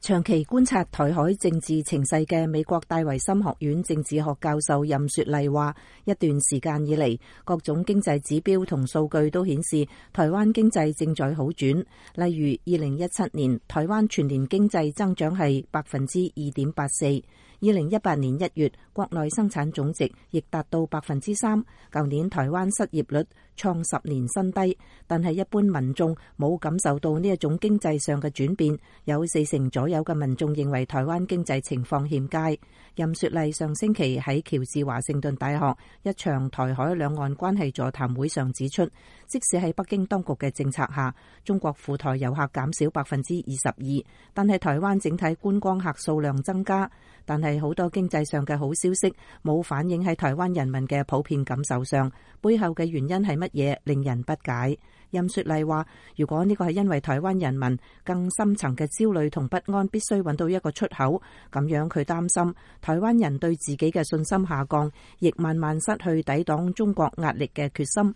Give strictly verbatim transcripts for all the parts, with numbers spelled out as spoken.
長期觀察台海政治情勢嘅美國戴維森學院政治學教授任雪麗話，一段時間以嚟，各種經濟指標同數據都顯示台灣經濟正在好轉。例如，二零一七年台灣全年經濟增長係百分之二點八四。二零一八年一月，國內生產總值亦達到百分之三。舊年台灣失業率創十年新低，但係一般民眾冇感受到呢一種經濟上嘅轉變。有四成左右嘅民眾認為台灣經濟情況欠佳。任雪麗上星期喺喬治華盛頓大學一場台海兩岸關係座談會上指出，即使喺北京當局嘅政策下，中國赴台遊客減少百分之二十二，但係台灣整體觀光客數量增加。但係好多經濟上嘅好消息冇反映喺台灣人民嘅普遍感受上，背後嘅原因係乜嘢，令人不解。任雪麗話，如果呢個係因為台灣人民更深層嘅焦慮同不安，必須揾到一個出口，咁樣佢擔心台灣人對自己嘅信心下降，亦慢慢失去抵擋中國壓力嘅決心。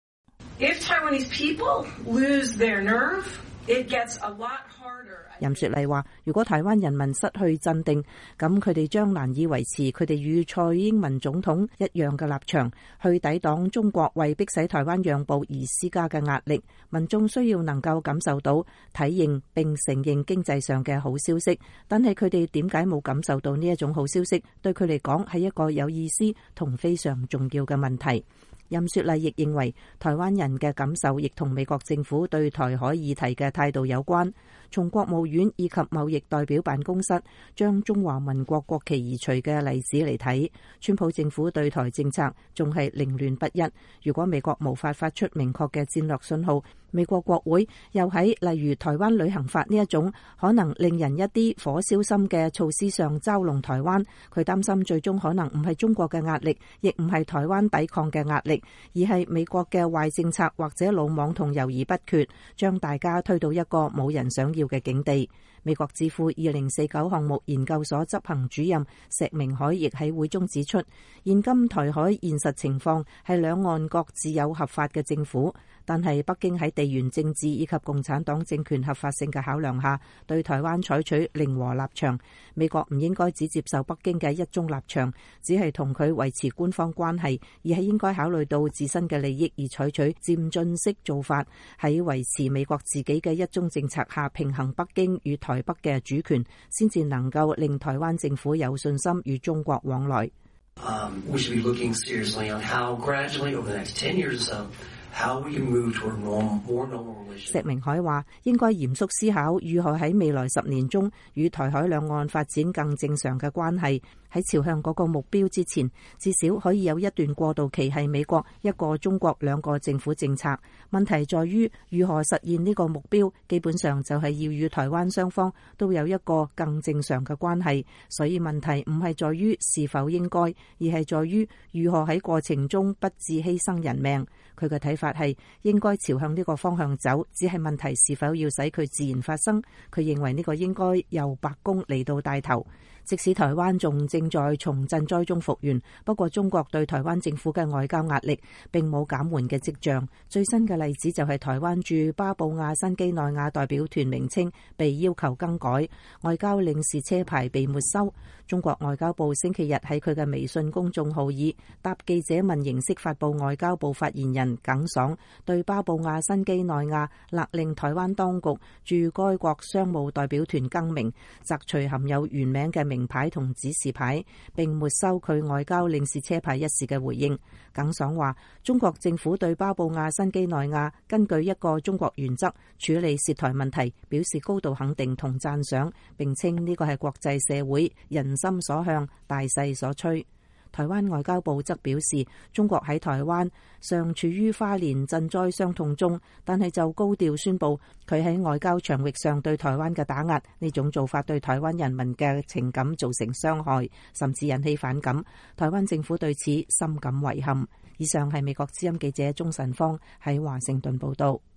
If Taiwanese people lose their nerve, it gets a lot harder. 任雪麗話，如果台灣人民失去鎮定，咁佢哋將難以維持佢哋與蔡英文總統一樣嘅立場，去抵擋中國為迫使台灣讓步而施加嘅壓力。民眾需要能夠感受到、體認並承認經濟上嘅好消息，但係佢哋點解冇感受到呢一種好消息？對佢嚟講係一個有意思同非常重要嘅問題。任雪麗亦認為，台灣人嘅感受亦同美國政府對台海議題嘅態度有關。從國務院以及貿易代表辦公室將中華民國國旗移除嘅例子嚟睇，川普政府對台政策仲係凌亂不一。如果美國無法發出明確嘅戰略信號，美國國會又喺例如台灣旅行法呢一種可能令人一啲火燒心嘅措施上嘲弄台灣，佢擔心最終可能唔係中國嘅壓力，亦唔係台灣抵抗嘅壓力，而係美國嘅壞政策或者魯莽同猶豫不決，將大家推到一個冇人想要嘅境地。美國智庫二零四九項目研究所執行主任石明海亦喺會中指出，現今台海現實情況係兩岸各自有合法嘅政府，但係北京喺地緣政治以及共產黨政權合法性嘅考量下，對台灣採取零和立場。美國唔應該只接受北京嘅一中立場，只係同佢維持官方關係，而係應該考慮到自身嘅利益而採取漸進式做法，喺維持美國自己嘅一中政策下平衡北京與台北嘅主權，先至能夠令台灣政府有信心與中國往來。 Um, we should be looking seriously on how gradually over the next ten years or so, how we can move toward normal, more normal relations. 石明海話，應該嚴肅思考如何喺未來十年中與台海兩岸發展更正常嘅關係。喺朝向嗰個目標之前，至少可以有一段過渡期係美國一個中國兩個政府政策。問題在於如何實現呢個目標，基本上就係要與台灣雙方都有一個更正常嘅關係。所以問題唔係在於是否應該，而係在於如何喺過程中不致犧牲人命。佢嘅睇法係應該朝向呢個方向走，只係問題是否要使佢自然發生。佢認為呢個應該由白宮嚟到帶頭。即使台灣仲正在從賑災中復原，不過中國對台灣政府嘅外交壓力並冇減緩嘅跡象。最新嘅例子就係台灣駐巴布亞新畿內亞代表團名稱被要求更改，外交領事車牌被沒收。中國外交部星期日喺佢嘅微信公眾號以答記者問形式發布外交部發言人耿爽對巴布亞新畿內亞勒令台灣當局駐該國商務代表團更名，摘除含有原名嘅名牌同指示牌，並沒收佢外交領事車牌一事嘅回應。耿爽話，中國政府對巴布亞新畿內亞根據一個中國原則處理涉台問題表示高度肯定同讚賞，並稱呢個係國際社會人心所向、大勢所趨。台灣外交部則表示，中國喺台灣尚處於花蓮賑災傷痛中，但係就高調宣布佢喺外交場域上對台灣嘅打壓，呢種做法對台灣人民嘅情感造成傷害，甚至引起反感。台灣政府對此深感遺憾。以上係美國之音記者鍾晨芳喺華盛頓報道。